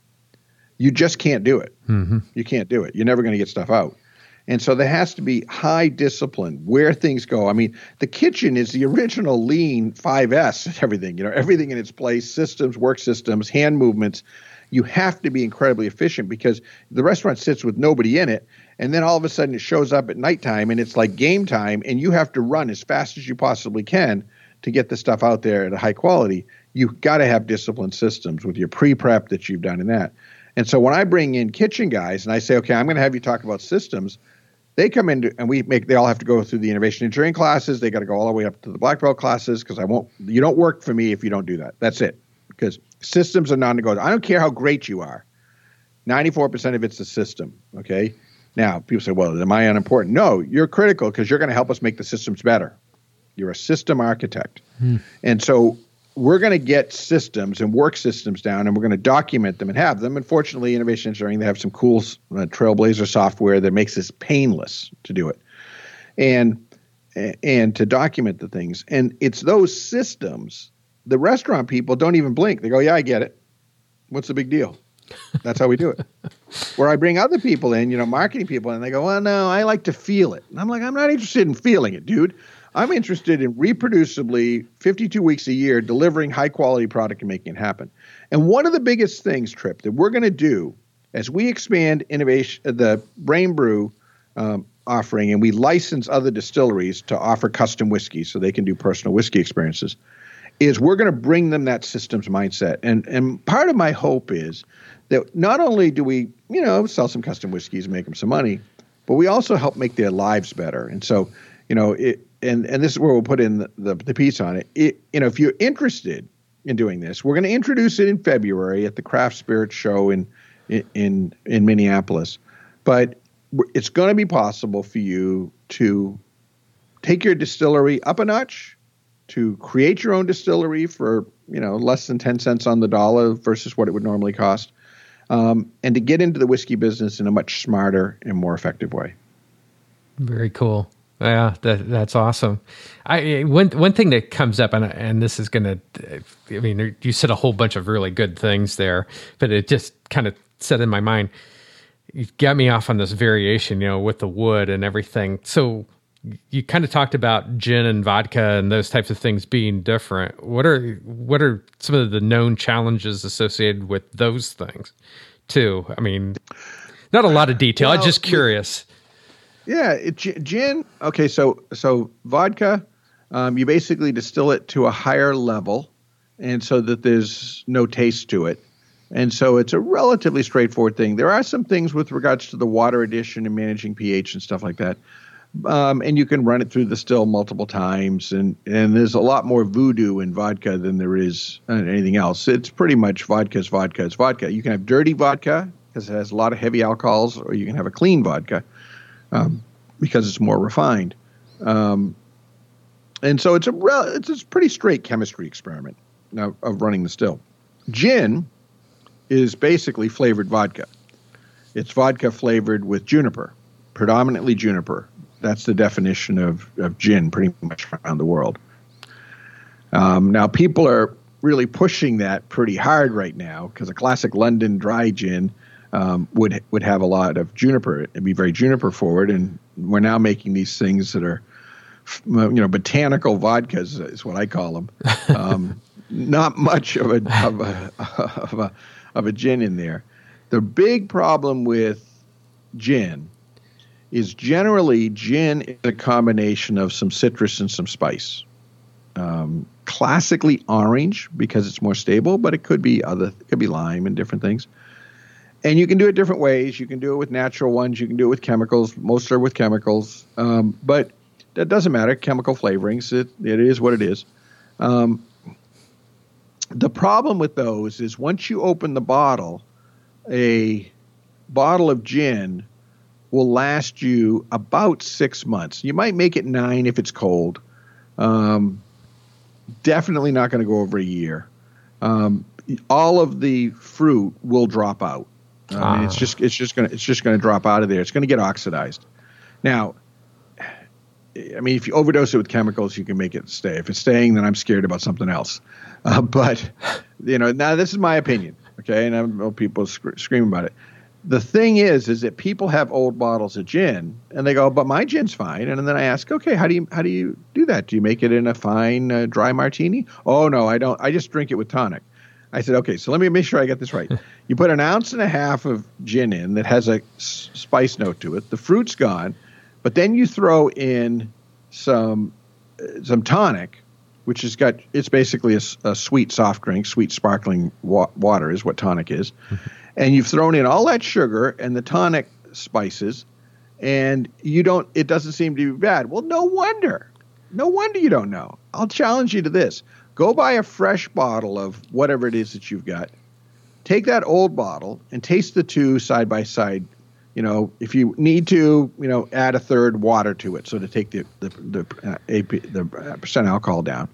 Speaker 2: You just can't do it.
Speaker 1: Mm-hmm.
Speaker 2: You can't do it. You're never going to get stuff out. And so there has to be high discipline where things go. I mean, the kitchen is the original lean five S and everything, you know, everything in its place, systems, work systems, hand movements. You have to be incredibly efficient because the restaurant sits with nobody in it. And then all of a sudden it shows up at nighttime and it's like game time and you have to run as fast as you possibly can to get the stuff out there at a high quality. You've got to have disciplined systems with your pre-prep that you've done in that. And so when I bring in kitchen guys and I say, okay, I'm going to have you talk about systems, they come in and we make, they all have to go through the innovation engineering classes. They got to go all the way up to the black belt classes because I won't, you don't work for me if you don't do that. That's it. Because systems are non-negotiable. I don't care how great you are. ninety-four percent of it's the system. Okay. Now people say, well, am I unimportant? No, you're critical because you're going to help us make the systems better. You're a system architect. Hmm. And so we're going to get systems and work systems down and we're going to document them and have them. And fortunately, innovation engineering, they have some cool uh, Trailblazer software that makes this painless to do it and, and to document the things. And it's those systems, the restaurant people don't even blink. They go, yeah, I get it. What's the big deal? That's how we do it. Where I bring other people in, you know, marketing people, and they go, well, no, I like to feel it. And I'm like, I'm not interested in feeling it, dude. I'm interested in reproducibly, fifty-two weeks a year, delivering high-quality product and making it happen. And one of the biggest things, Trip, that we're going to do as we expand innovation, the Brain Brew um, offering, and we license other distilleries to offer custom whiskey so they can do personal whiskey experiences, is we're going to bring them that systems mindset. And and part of my hope is that not only do we, you know, sell some custom whiskeys and make them some money, but we also help make their lives better. And so, you know, it, and, and this is where we'll put in the, the, the piece on it. it. You know, if you're interested in doing this, we're going to introduce it in February at the Craft Spirits Show in, in, in Minneapolis. But it's going to be possible for you to take your distillery up a notch, to create your own distillery for, you know, less than ten cents on the dollar versus what it would normally cost, um, and to get into the whiskey business in a much smarter and more effective way.
Speaker 1: Very cool. Yeah, that, that's awesome. I one one thing that comes up, and and this is going to, I mean, you said a whole bunch of really good things there, but it just kind of set in my mind. You got me off on this variation, you know, with the wood and everything. So you kind of talked about gin and vodka and those types of things being different. What are what are some of the known challenges associated with those things, too? I mean, not a lot of detail. Well, I'm just curious.
Speaker 2: Yeah, it, gin. Okay, so so vodka, um, you basically distill it to a higher level, and so that there's no taste to it, and so it's a relatively straightforward thing. There are some things with regards to the water addition and managing pH and stuff like that. Um, and you can run it through the still multiple times, and, and there's a lot more voodoo in vodka than there is in anything else. It's pretty much vodka is vodka is vodka. You can have dirty vodka because it has a lot of heavy alcohols, or you can have a clean vodka um, because it's more refined. Um, and so it's a re- it's a pretty straight chemistry experiment of, of running the still. Gin is basically flavored vodka. It's vodka flavored with juniper, predominantly juniper. That's the definition of, of gin pretty much around the world. Um, now, people are, really pushing that pretty hard right now because a classic London dry gin um, would would have a lot of juniper. It'd be very juniper forward, and we're now making these things that are, you know, botanical vodkas is what I call them. Um, not much of a of a of a of a gin in there. The big problem with gin is generally gin is a combination of some citrus and some spice. Um, classically orange because it's more stable, but it could be other, it could be lime and different things. And you can do it different ways. You can do it with natural ones. You can do it with chemicals. Most are with chemicals, um, but that doesn't matter. Chemical flavorings, it, it is what it is. Um, the problem with those is once you open the bottle, a bottle of gin will last you about six months. You might make it nine if it's cold. Um, definitely not going to go over a year. Um, all of the fruit will drop out. I mean, ah. it's just it's just going to it's just going to drop out of there. It's going to get oxidized. Now, I mean, if you overdose it with chemicals, you can make it stay. If it's staying, then I'm scared about something else. Uh, but you know, now this is my opinion, okay? And I know people sc- scream about it. The thing is, is that people have old bottles of gin, and they go, "But my gin's fine." And then I ask, "Okay, how do you how do you do that? Do you make it in a fine uh, dry martini?" "Oh no, I don't. I just drink it with tonic." I said, "Okay, so let me make sure I get this right. You put an ounce and a half of gin in that has a s- spice note to it. The fruit's gone, but then you throw in some uh, some tonic, which has got it's basically a, a sweet soft drink, sweet sparkling wa- water is what tonic is." And you've thrown in all that sugar and the tonic spices, and you don't. It doesn't seem to be bad. Well, no wonder. No wonder you don't know. I'll challenge you to this. Go buy a fresh bottle of whatever it is that you've got. Take that old bottle and taste the two side by side. You know, if you need to, you know, add a third water to it so to take the the the, uh, A P, the percent alcohol down,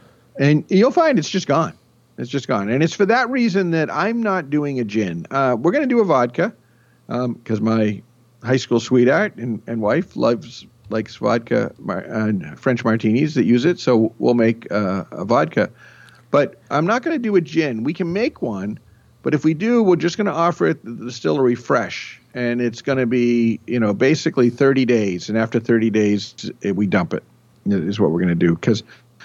Speaker 2: and you'll find it's just gone. It's just gone. And it's for that reason that I'm not doing a gin. Uh, we're going to do a vodka because um, my high school sweetheart and, and wife loves likes vodka mar- and French martinis that use it. So we'll make uh, a vodka. But I'm not going to do a gin. We can make one. But if we do, we're just going to offer it the distillery fresh. And it's going to be, you know, basically thirty days. And after thirty days, it, we dump it is what we're going to do. Because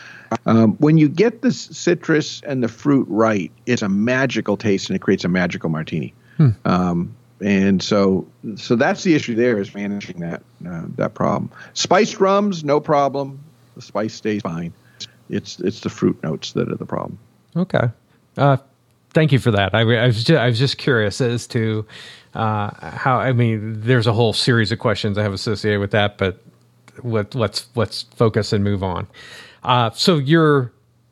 Speaker 2: Um, when you get the citrus and the fruit right, it's a magical taste and it creates a magical martini. Hmm. Um, and so, so that's the issue there is managing that uh, that problem. Spiced rums, no problem. The spice stays fine. It's it's the fruit notes that are the problem.
Speaker 1: Okay. Uh, thank you for that. I, I was just, I was just curious as to uh, how. I mean, there's a whole series of questions I have associated with that, but let, let's let's focus and move on. Uh, so your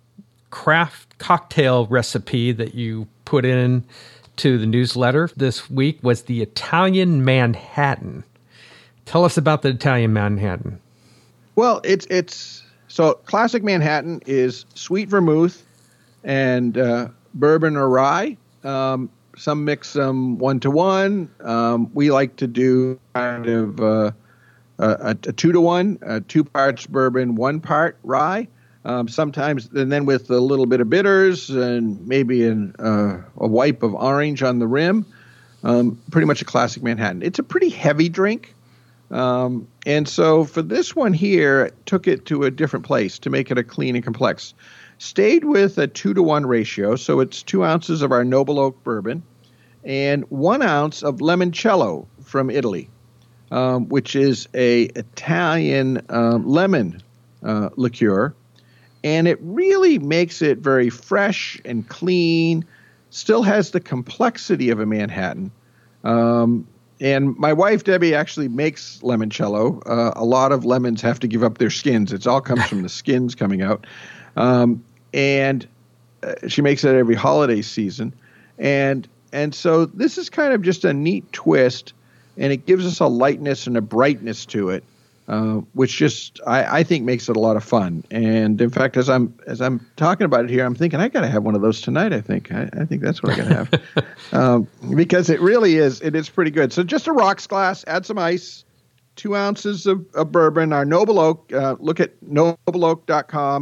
Speaker 1: craft cocktail recipe that you put in to the newsletter this week was the Italian Manhattan. Tell us about the Italian Manhattan.
Speaker 2: Well, it's it's so classic Manhattan is sweet vermouth and uh, bourbon or rye. Um, some mix them one to one. Um, we like to do kind of uh, a, a two to one, uh, two parts bourbon, one part rye. Um, sometimes, and then with a little bit of bitters and maybe an, uh, a wipe of orange on the rim. Um, pretty much a classic Manhattan. It's a pretty heavy drink. Um, and so for this one here, took it to a different place to make it a clean and complex. Stayed with a two to one ratio. So it's two ounces of our Noble Oak bourbon and one ounce of limoncello from Italy, um, which is a Italian um, lemon uh, liqueur. And it really makes it very fresh and clean, still has the complexity of a Manhattan. Um, and my wife, Debbie, actually makes limoncello. Uh, a lot of lemons have to give up their skins. It all comes from the skins coming out. Um, and uh, she makes it every holiday season. And and so this is kind of just a neat twist, and it gives us a lightness and a brightness to it. Uh, which just I, I think makes it a lot of fun. And in fact, as I'm as I'm talking about it here, I'm thinking I got to have one of those tonight. I think I, I think that's what I got to have um, because it really is it is pretty good. So just a rocks glass, add some ice, two ounces of, of bourbon. Our Noble Oak. Uh, look at noble oak dot com.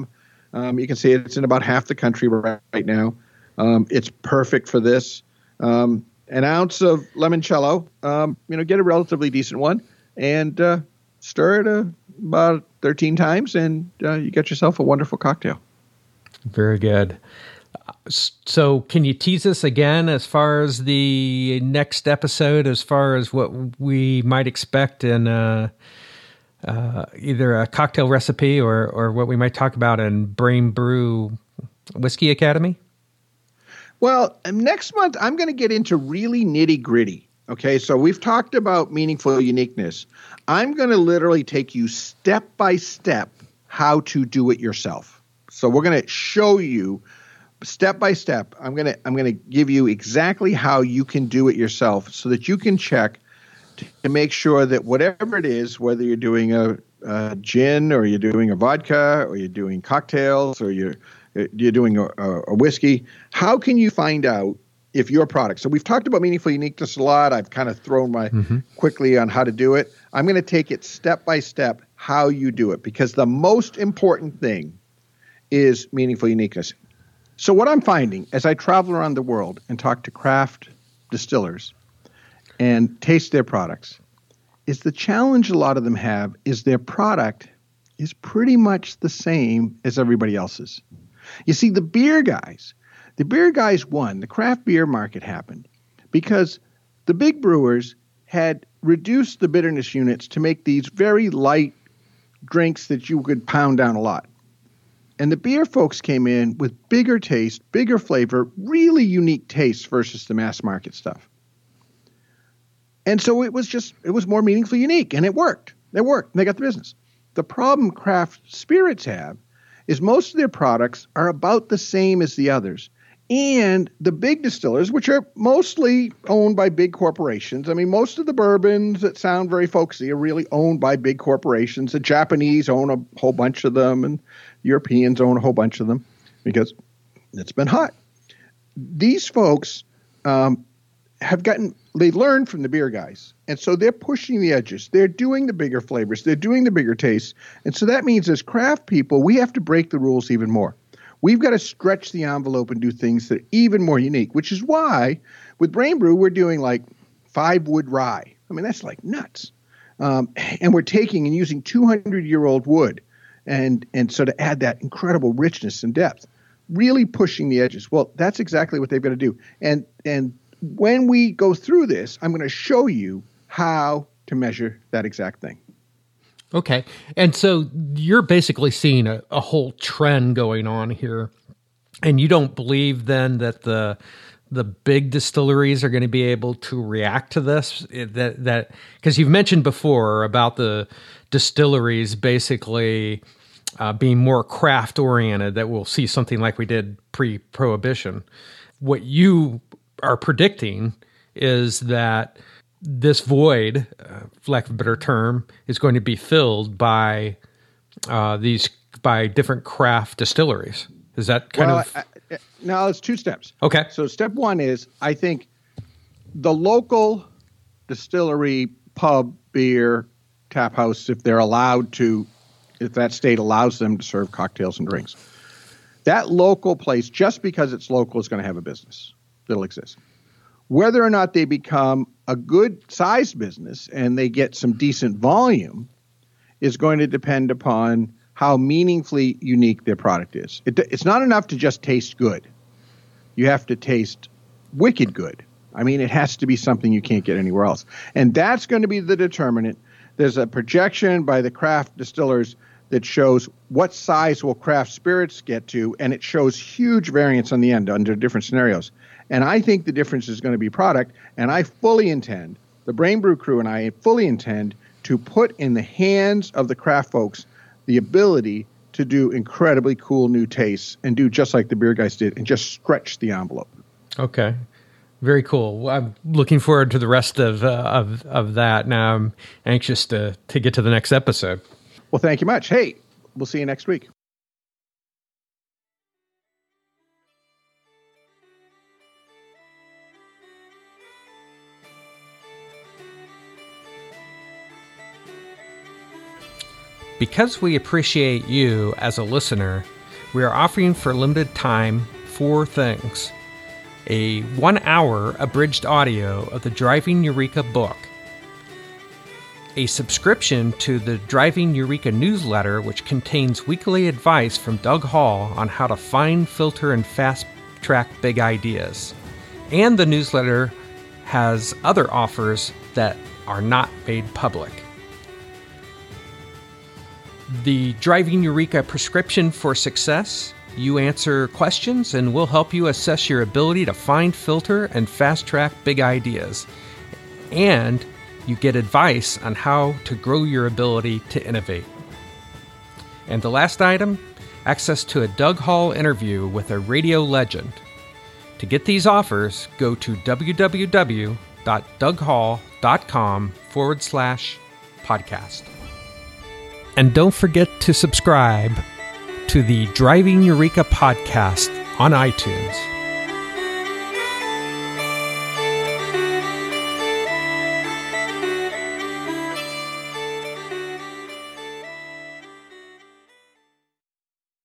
Speaker 2: Um, you can see it's in about half the country right, right now. Um, it's perfect for this. Um, an ounce of limoncello, um, you know, get a relatively decent one, and uh, stir it uh, about thirteen times, and uh, you get yourself a wonderful cocktail.
Speaker 1: Very good. So can you tease us again as far as the next episode, as far as what we might expect in uh, uh, either a cocktail recipe or, or what we might talk about in Brain Brew Whiskey Academy?
Speaker 2: Well, next month, I'm going to get into really nitty gritty. Okay, so we've talked about meaningful uniqueness. I'm going to literally take you step by step how to do it yourself. So we're going to show you step by step. I'm going to I'm going to give you exactly how you can do it yourself so that you can check to, to make sure that whatever it is, whether you're doing a, a gin or you're doing a vodka or you're doing cocktails or you're you're doing a, a whiskey, how can you find out if your product? So we've talked about meaningful uniqueness a lot. I've kind of thrown my mm-hmm. quickly on how to do it. I'm going to take it step by step how you do it, because the most important thing is meaningful uniqueness. So what I'm finding as I travel around the world and talk to craft distillers and taste their products is the challenge a lot of them have is their product is pretty much the same as everybody else's. You see, the beer guys, the beer guys won. The craft beer market happened because the big brewers had reduced the bitterness units to make these very light drinks that you could pound down a lot. And the beer folks came in with bigger taste, bigger flavor, really unique tastes versus the mass market stuff. And so it was just, it was more meaningfully unique, and it worked. It worked. And they got the business. The problem craft spirits have is most of their products are about the same as the others. And the big distillers, which are mostly owned by big corporations. I mean, most of the bourbons that sound very folksy are really owned by big corporations. The Japanese own a whole bunch of them, and Europeans own a whole bunch of them because it's been hot. These folks um, have gotten, they learned from the beer guys. And so they're pushing the edges. They're doing the bigger flavors. They're doing the bigger tastes. And so that means as craft people, we have to break the rules even more. We've got to stretch the envelope and do things that are even more unique, which is why with Brain Brew, we're doing like five wood rye. I mean, that's like nuts. Um, and we're taking and using two hundred year old wood. And, and so to add that incredible richness and depth, really pushing the edges. Well, that's exactly what they've got to do. And, and when we go through this, I'm going to show you how to measure that exact thing.
Speaker 1: Okay. And so you're basically seeing a, a whole trend going on here. And you don't believe then that the the big distilleries are going to be able to react to this? That that because you've mentioned before about the distilleries basically uh, being more craft oriented, that we'll see something like we did pre-prohibition. What you are predicting is that this void, uh, for lack of a better term, is going to be filled by uh, these by different craft distilleries. Is that kind
Speaker 2: well,
Speaker 1: of?
Speaker 2: I, I, no, it's two steps.
Speaker 1: Okay.
Speaker 2: So step one is I think the local distillery, pub, beer, tap house, if they're allowed to, if that state allows them to serve cocktails and drinks, that local place, just because it's local, is going to have a business that'll exist. Whether or not they become a good-sized business and they get some decent volume is going to depend upon how meaningfully unique their product is. It, it's not enough to just taste good. You have to taste wicked good. I mean, it has to be something you can't get anywhere else. And that's going to be the determinant. There's a projection by the craft distillers that shows what size will craft spirits get to, and it shows huge variance on the end under different scenarios. And I think the difference is going to be product, and I fully intend, the Brain Brew crew and I fully intend to put in the hands of the craft folks the ability to do incredibly cool new tastes and do just like the beer guys did and just stretch the envelope.
Speaker 1: Okay. Very cool. I'm looking forward to the rest of uh, of of that. Now I'm anxious to to get to the next episode.
Speaker 2: Well, thank you much. Hey, we'll see you next week.
Speaker 1: Because we appreciate you as a listener, we are offering for a limited time four things. A one-hour abridged audio of the Driving Eureka book, a subscription to the Driving Eureka newsletter, which contains weekly advice from Doug Hall on how to find, filter, and fast-track big ideas. And the newsletter has other offers that are not made public. The Driving Eureka prescription for success. You answer questions and we'll help you assess your ability to find, filter, and fast-track big ideas. And you get advice on how to grow your ability to innovate. And the last item, access to a Doug Hall interview with a radio legend. To get these offers, go to www.doughall.com forward slash podcast. And don't forget to subscribe to the Driving Eureka podcast on iTunes.